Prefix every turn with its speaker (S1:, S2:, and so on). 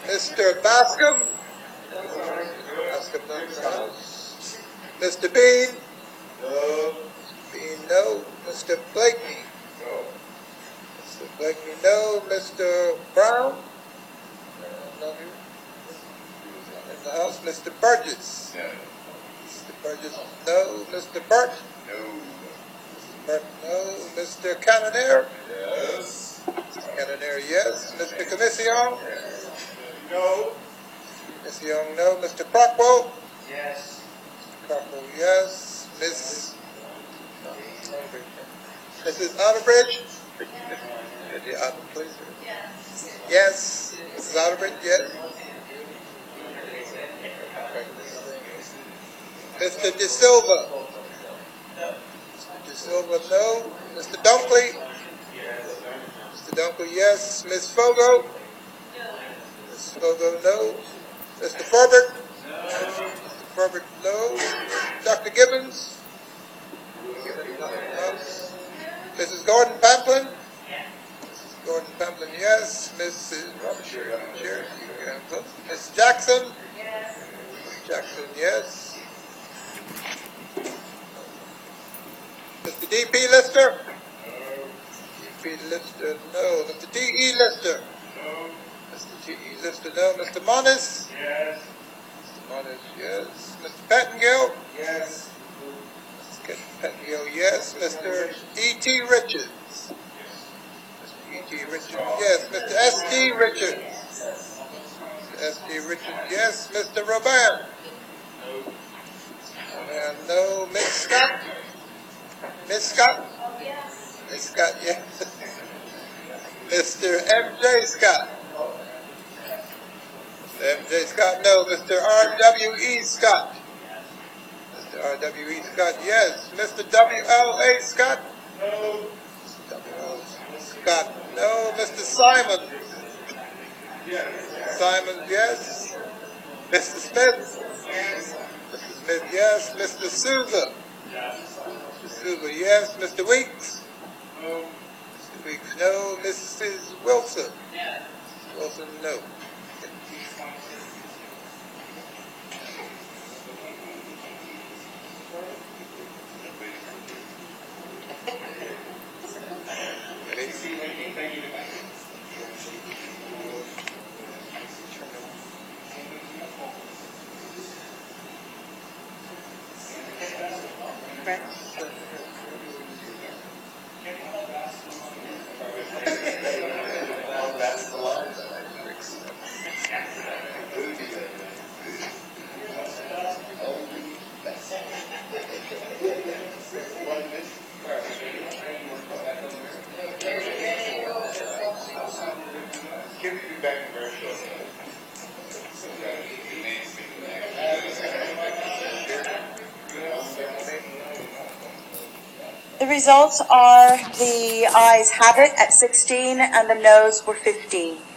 S1: Mr. Bascom? Bascom not in the house. Mr. Bean?
S2: No.
S1: Bean, no. Mr. Blakeney?
S2: No.
S1: Mr. Blakeney, no. Mr. Brown? Not here. Not in the house. Mr. Burgess?
S2: No.
S1: Mr. Burgess, no. Mr. Burt?
S2: No.
S1: Mr. Burt, no. Mr. Cannoneer?
S2: Yes.
S1: Mr. Cannoneer, yes. Mr. Commission?
S2: No.
S1: Commission, no. Mr. Crockwell?
S2: Yes.
S1: Mr. Crockwell, yes. Mrs. Otterbridge? Please. Yes. Mrs. Otterbridge, yes. Mr. De Silva? Mr. De Silva, no. Mr. Dunkley? Mr. Dunkley, yes. Ms. Fogo? Ms. Fogo, no. Mr. Furbert? Mr. Furbert, no. Dr. Gibbons? No. Mrs. Gordon Pamplin? Mrs. Gordon Pamplin, yes. Mrs. Ms. Jackson? Ms. Jackson, yes. Mr. D.P. Lister? D.P. Lister, no. Mr. D.E. Lister?
S2: No.
S1: Mr. D.E. Lister, no. Mr. Monis?
S2: Yes.
S1: Mr. Monis, yes. Mr. Pettingill?
S2: Yes.
S1: Mr. Pettingill, yes. Mr. E.T. Richards? Mr. E.T. Richards, yes. Mr. S.D. Richards? Mr. S.D. Richards, yes. Mr. Robin?
S2: No.
S1: And no. Miss Scott? Miss Scott? Miss Scott, yes. Mr. M.J. Scott? Mr. M.J. Scott, no. Mr. R.W.E. Scott? Mr. R.W.E. Scott, yes. Mr. W.L.A. Scott?
S2: No.
S1: Mr. W.L. Scott, no. Mr. Simon?
S2: Yes.
S1: Simon, yes. Mr. Smith?
S2: Yes.
S1: Mr. Smith, yes. Mr. Souza?
S2: Yes.
S1: Mr. Souza, yes. Mr. Weeks?
S2: No.
S1: Mr. Weeks, no. Mrs. Wilson?
S2: Yes.
S1: Wilson, no.
S3: The results are the ayes have it at 16 and the noes were 15.